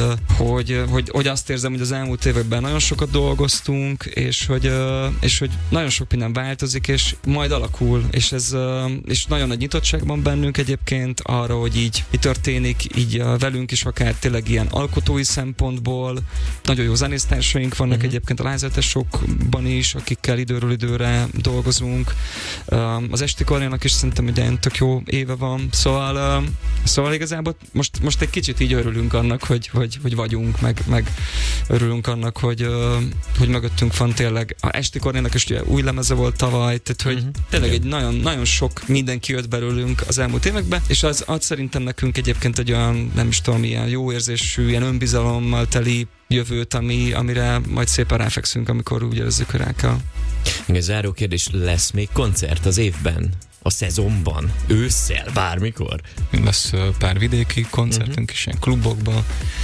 Speaker 8: hogy azt érzem, hogy az elmúlt években nagyon sokat dolgoztunk, és hogy nagyon sok minden változik, és majd alakul, és nagyon nagy nyitottság van bennünk egyébként arra, hogy így történik, így velünk is akár tényleg ilyen alkotói szempontból. Nagyon jó zenésztársaink vannak egyébként a lázertesokban is, akikkel időről időre dolgozunk. Az Esti Karjának is szerintem idején tök jó éve van, szóval igazából most egy kicsit így örülünk annak, hogy vagyunk, meg örülünk annak, hogy mögöttünk van tényleg. A Esti Kornénak is ugye új lemeze volt tavaly, tehát hogy tényleg egy nagyon, nagyon sok mindenki jött belőlünk az elmúlt években, és az ad szerintem nekünk egyébként egy olyan, nem is tudom, ilyen jó érzésű, ilyen önbizalommal teli jövőt, amire majd szépen ráfekszünk, amikor úgy érezzük, hogy rá kell.
Speaker 4: Egy záró kérdés, lesz még koncert az évben? A szezonban? Ősszel? Bármikor?
Speaker 7: Lesz pár vidéki koncertünk is, ilyen klubokban.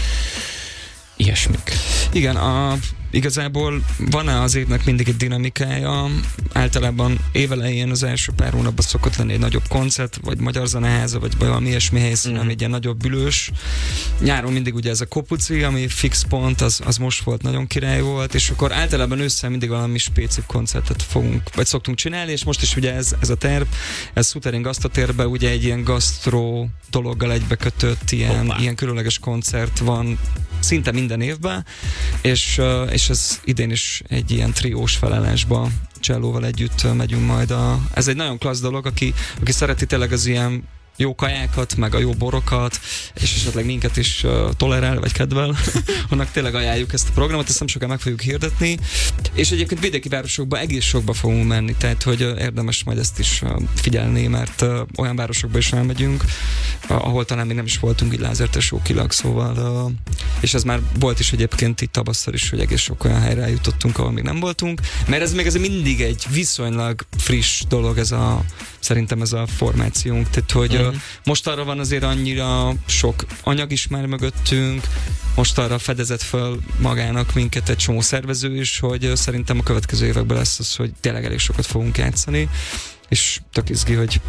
Speaker 7: Ilyesmik.
Speaker 8: Igen, igazából van-e az évnek mindig egy dinamikája? Általában évelején az első pár hónapban szokott lenni egy nagyobb koncert, vagy Magyar Zeneháza, vagy valami ilyesmi helyszín, ami egy ilyen nagyobb ülős. Nyáron mindig ugye ez a Kopuci, ami fix pont, az most volt, nagyon király volt, és akkor általában ősszel mindig valami spécif koncertet szoktunk csinálni, és most is ugye ez a terv, ez Szutering Gasztatérben ugye egy ilyen gasztró dologgal egybekötött ilyen különleges koncert van szinte minden évben, és ez idén is egy ilyen triós felállásba csellóval együtt megyünk majd. Ez egy nagyon klassz dolog, aki szereti tényleg az ilyen jó kajákat, meg a jó borokat, és esetleg minket is tolerál, vagy kedvel, annak tényleg ajánljuk ezt a programot, ezt nem sokan meg fogjuk hirdetni, és egyébként vidéki városokba egész sokba fogunk menni, tehát hogy érdemes majd ezt is figyelni, mert olyan városokba is elmegyünk, ahol talán még nem is voltunk így lázertesókilag, szóval, és ez már volt is egyébként itt tavasszal is, hogy egész sok olyan helyre eljutottunk, ahol még nem voltunk, mert ez még mindig egy viszonylag friss dolog, szerintem ez a formációnk, tehát hogy most arra van azért annyira sok anyag is már mögöttünk, most arra fedezett föl magának minket egy csomó szervező is, hogy szerintem a következő években lesz az, hogy tényleg elég sokat fogunk játszani, és tök izgi, hogy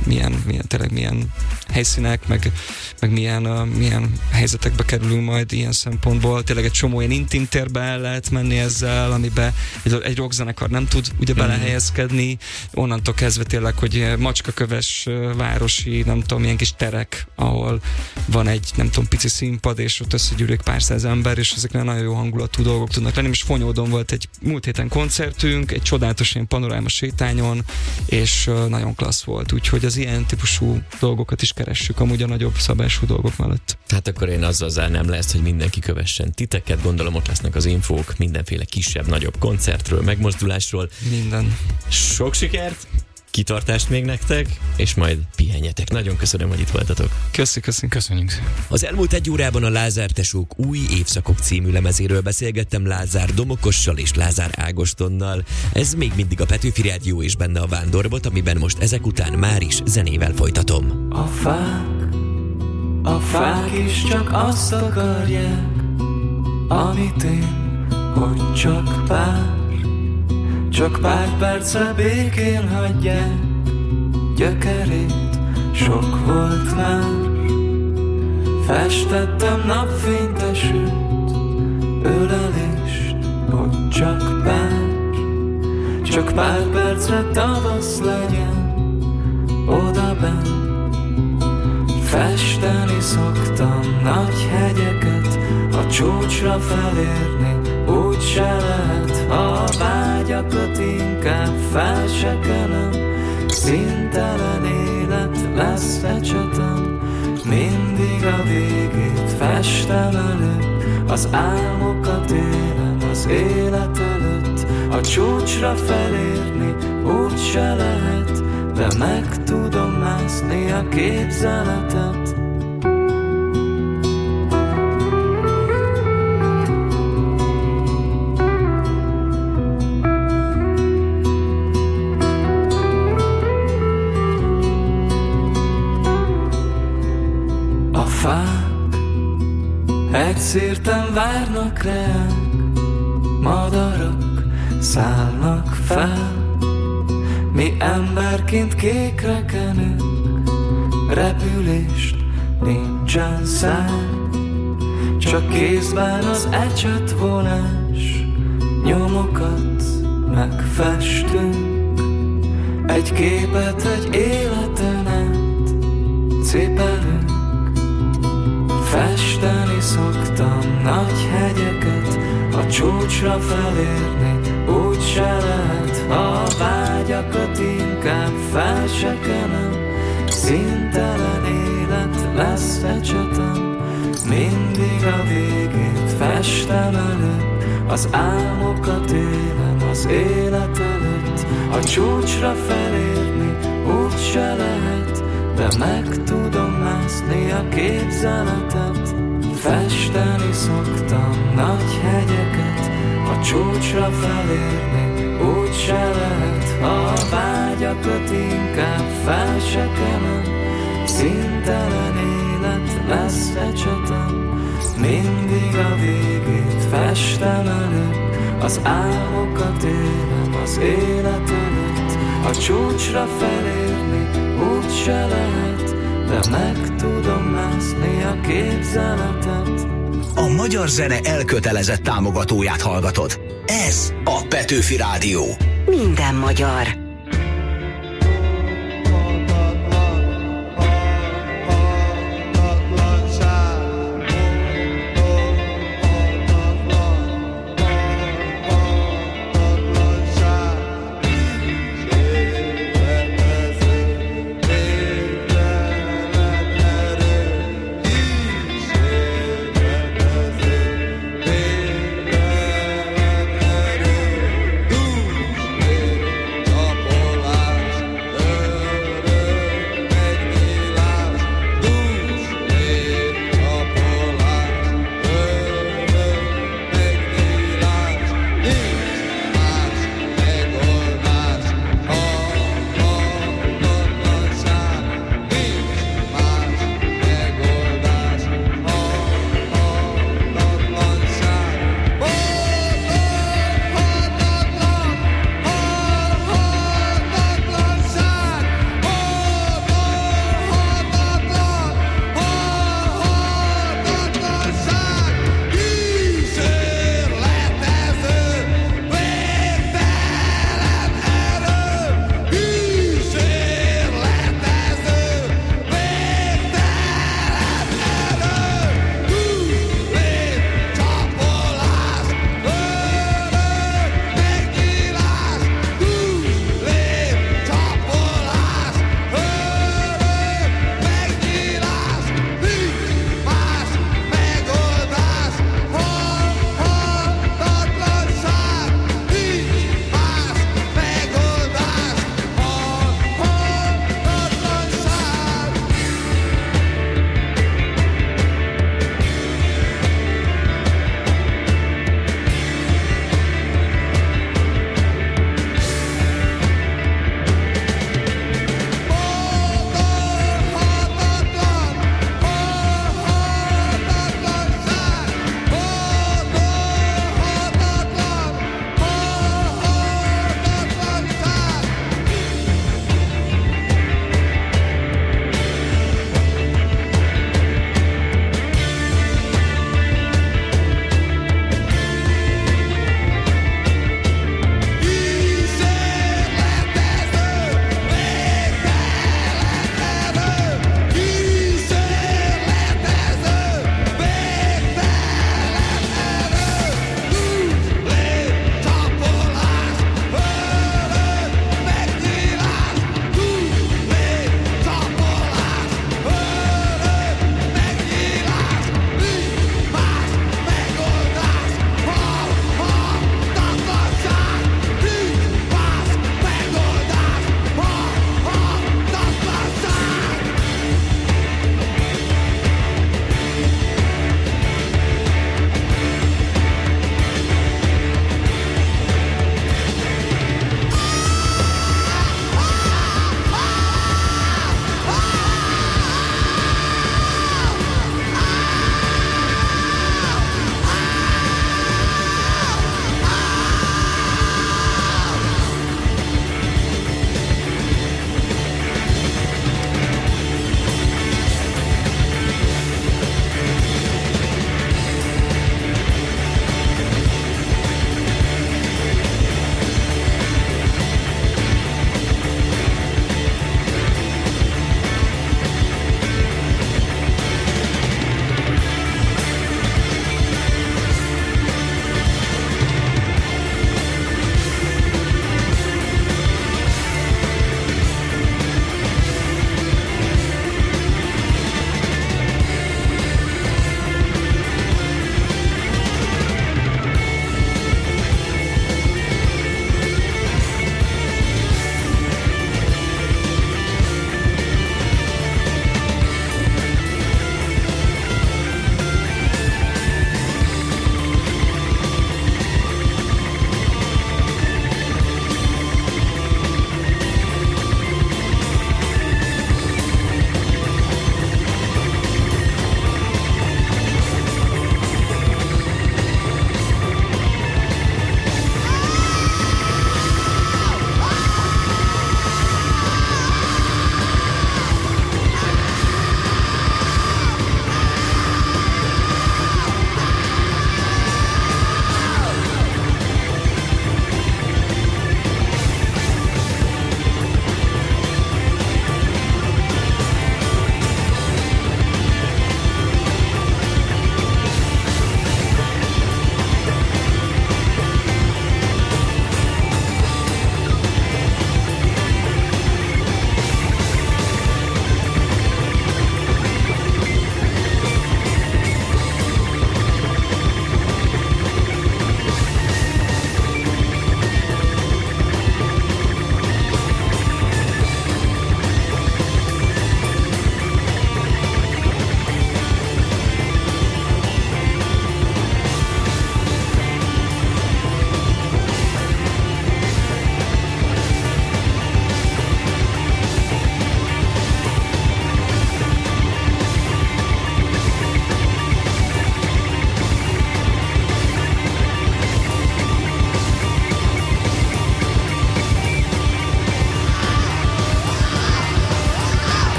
Speaker 8: milyen helyszínek, meg milyen helyzetekbe kerülünk majd ilyen szempontból. Tényleg egy csomó ilyen intim térbe el lehet menni ezzel, amiben egy rockzenekar nem tud ugye belehelyezkedni. Onnantól kezdve tényleg, hogy macskaköves városi, nem tudom, ilyen kis terek, ahol van egy, nem tudom, pici színpad, és ott összegyűlik pár száz ember, és ezek nagyon jó hangulatú dolgok tudnak lenni. És Fonyódon volt egy múlt héten koncertünk, egy csodálatos ilyen panoráma sétányon, és nagyon klassz volt. Úgyhogy az ilyen típusú dolgokat is keressük amúgy a nagyobb szabású dolgok mellett.
Speaker 4: Hát akkor én azzal zárnám le ezt, hogy mindenki kövessen titeket, gondolom ott lesznek az infók mindenféle kisebb, nagyobb koncertről, megmozdulásról.
Speaker 8: Minden.
Speaker 4: Sok sikert, kitartást még nektek, és majd pihenjetek. Nagyon köszönöm, hogy itt voltatok.
Speaker 7: Köszönjük.
Speaker 4: Az elmúlt egy órában a Lázártesók új Évszakok című lemezéről beszélgettem Lázár Domokossal és Lázár Ágostonnal. Ez még mindig a Petőfi Rádió és benne a Vándorbot, amiben most ezek után már is zenével folytatom.
Speaker 9: A fák is csak azt akarják, amit én, hogy csak pár percre békén hagyják gyökerét, sok volt már. Festettem napfényesült ölelést, hogy csak pár percre tavasz legyen odabenn. Festeni szoktam nagy hegyeket, a csúcsra felérni úgy se lehet, ha a vágyakat inkább felsekelem. Színtelen élet lesz fecsetem, mindig a végét festem elő. Az álmokat élem az élet előtt, a csúcsra felérni úgy se lehet, de meg tudom mászni a képzeletet. A fák egyszírten várnak ránk, madarak szállnak fel, mi emberként kékre kenünk, repülést nincsen szám, csak kézben az ecsetvolás, nyomokat megfestünk, egy képet egy életen át cipelünk. Festeni szoktam nagy hegyeket, a csúcsra felérni úgy se lehet, ha a vágyakat inkább felsekenem, színtelen élet lesz ecsetem, mindig a végét festem elő, az álmokat élem az élet előtt, a csúcsra felérni úgy se lehet, de meg tudom mászni a képzeletet. Festeni szoktam nagy hegyeket, a csúcsra felérni úgy se lehet, ha a vágyakat inkább felsekenem, színtelen élet lesz ecsetem, mindig a végét festem elő, az álmokat élem az élet előtt, a csúcsra felérni úgy se lehet, de meg tudom mászni a képzeletet.
Speaker 2: A magyar zene elkötelezett támogatóját hallgatod. Ez a Petőfi Rádió.
Speaker 1: Minden magyar.
Speaker 11: Top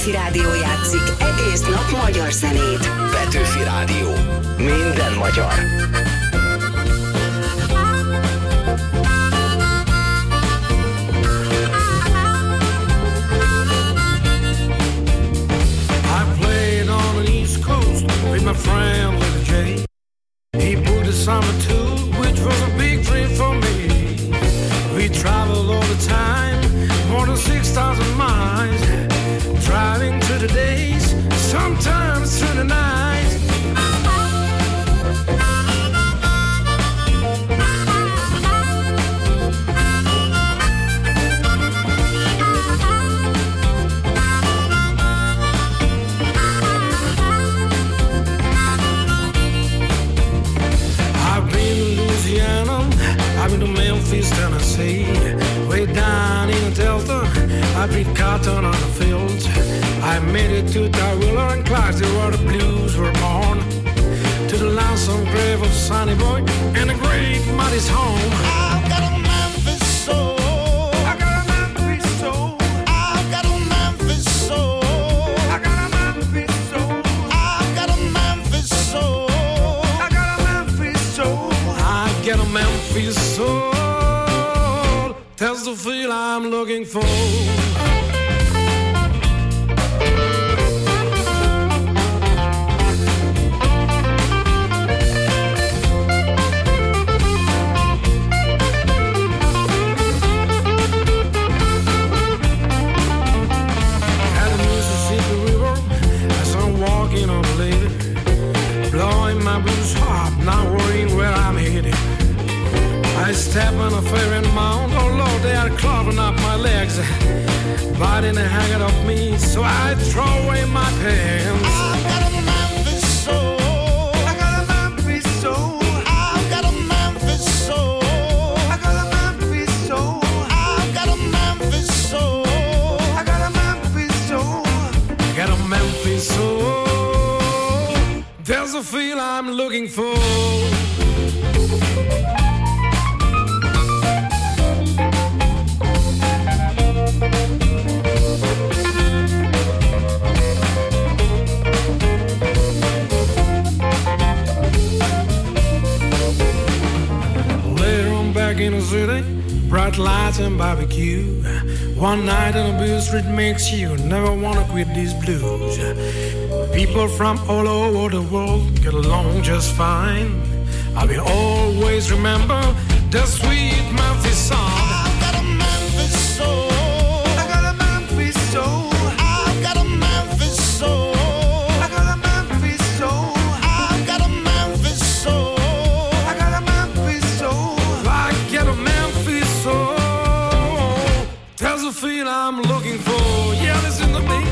Speaker 1: Petőfi Rádió játszik egész nap magyar zenét.
Speaker 2: Petőfi Rádió. Minden magyar.
Speaker 11: I played on the East Coast with my friend Little J. He put us on a tour, which was a big dream for me. We traveled all the time, more than 6,000 miles, driving through the days, sometimes through the night. I've been to Louisiana, I've been to Memphis, Tennessee, way down in the Delta, I beat cotton on the fields. I made it to Tyler and Clarksville where the blues were born, to the lonesome grave of Sonny Boy and the great Muddy's home. I've got a Memphis soul. I got a Memphis soul. I've got a Memphis soul. I got a Memphis soul. I've got a Memphis soul. I got a Memphis soul. I get a Memphis soul. That's the feel I'm looking for. At the Mississippi River, as I'm walking on the lake, blowing my blues harp, not worrying where I'm headed. I step on a ferry mound, oh Lord, they are clogging up my legs, biting and hanging off me, so I throw away my pants. I've got a Memphis soul. I got a Memphis soul. I've got a Memphis soul. I got a Memphis soul. I've got a Memphis soul. I got a Memphis soul. Got a Memphis soul. There's a feel I'm looking for. In the city, bright lights and barbecue. One night on a Beale Street makes you never wanna quit these blues. People from all over the world get along just fine. I will always remember the sweet Memphis song. I've got a Memphis soul. I got a Memphis soul. I've got a Memphis soul. I got a Memphis soul. I've got a Memphis soul. I got a Memphis soul. I get a Memphis soul. There's a feel I'm looking for. Yeah, listen to me.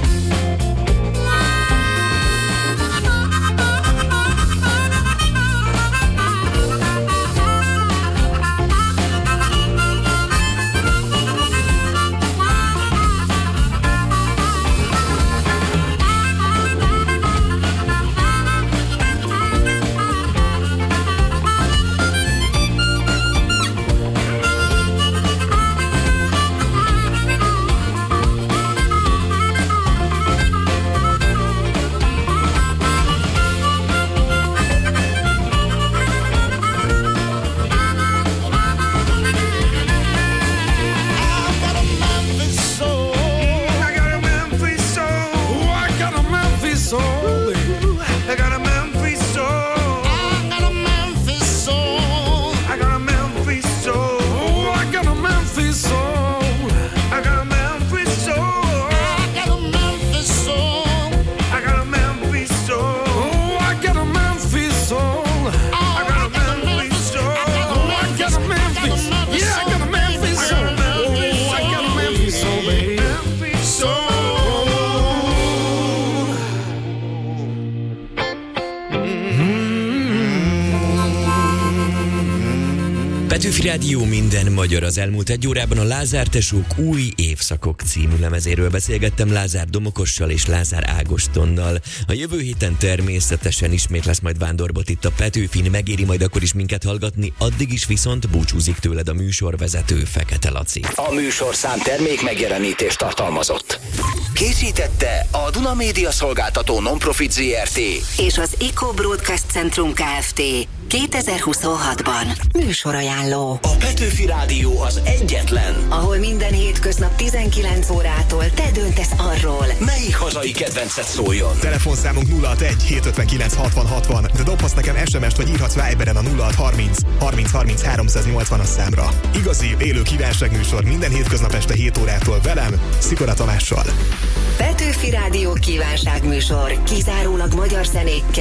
Speaker 4: Petőfi Rádió minden magyar. Az elmúlt egy órában a Lázár tesók új évszakok című lemezéről beszélgettem Lázár Domokossal és Lázár Ágostonnal. A jövő héten természetesen ismét lesz majd Vándorbot itt a Petőfin, megéri majd akkor is minket hallgatni, addig is viszont búcsúzik tőled a műsorvezető Fekete Laci.
Speaker 2: A műsorszám termék megjelenítést tartalmazott. Készítette a Duna Média Szolgáltató Nonprofit ZRT
Speaker 1: és az Eco Broadcast Centrum Kft. 2026-ban. Műsorajánló.
Speaker 2: A Petőfi Rádió az egyetlen,
Speaker 1: ahol minden hétköznap 19 órától te döntesz arról,
Speaker 2: melyik hazai kedvencet szóljon.
Speaker 12: Telefonszámunk 061 759 60 60, de dobhatsz nekem SMS-t vagy írhatsz Viberen a 0630 30 30 380-as számra. Igazi, élő kívánságműsor minden hétköznap este 7 órától velem, Szikora Tamással.
Speaker 1: Petőfi Rádió kívánságműsor, kizárólag magyar zenékkel.